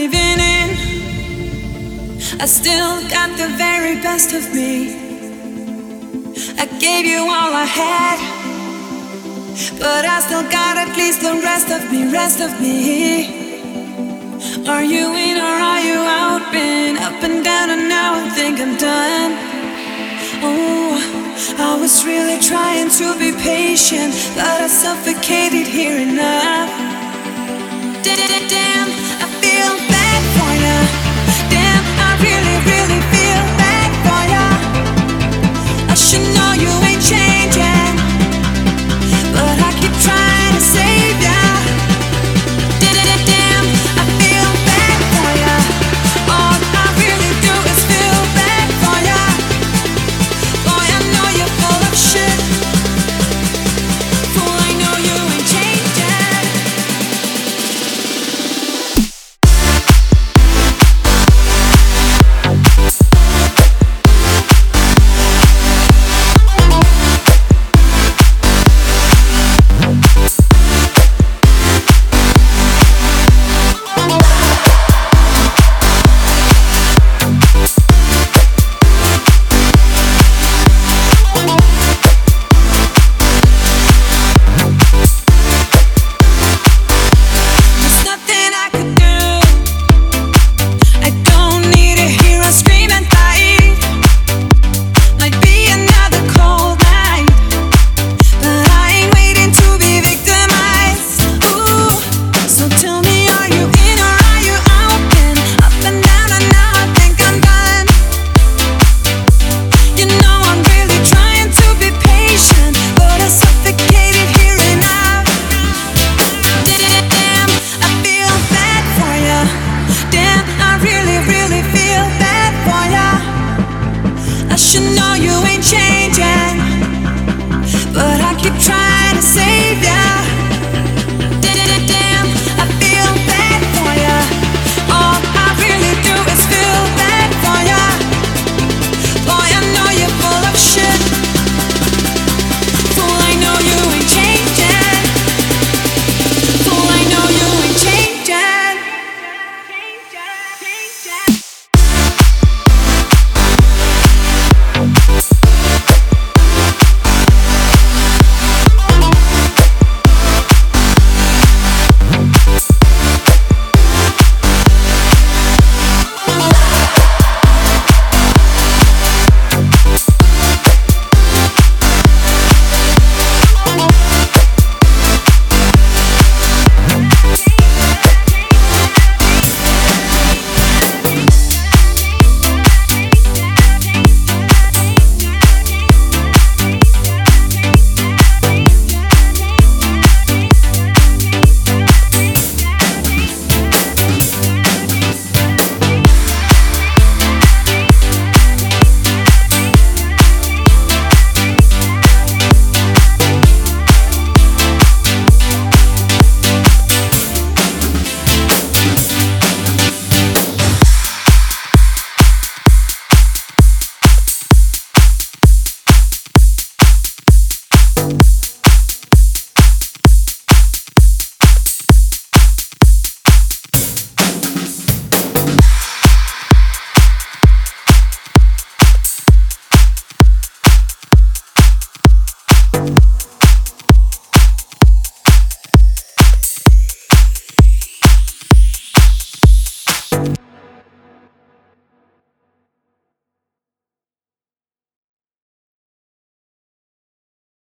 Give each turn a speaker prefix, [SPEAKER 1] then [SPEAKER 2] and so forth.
[SPEAKER 1] living in. I still got the very best of me. I gave you all I had, but I still got at least the rest of me, rest of me. Are you in or are you out? Been up and down and now I think I'm done. Oh, I was really trying to be patient, but I suffocated here enough. Damn, I feel bad for ya. Damn, I really, really feel bad for ya. I should know you ain't changing, but I keep trying to save ya. Damn, I feel bad for ya. All I really do is feel bad for ya. Boy, I know you're full of shit. Fool, I know you ain't changing. I should know you ain't changing, but I keep trying to save ya. Damn, I feel bad for ya. All I really do is feel bad for ya. Boy, I know you're full of shit. Fool, I know you ain't changing. Fool, I know you ain't changing.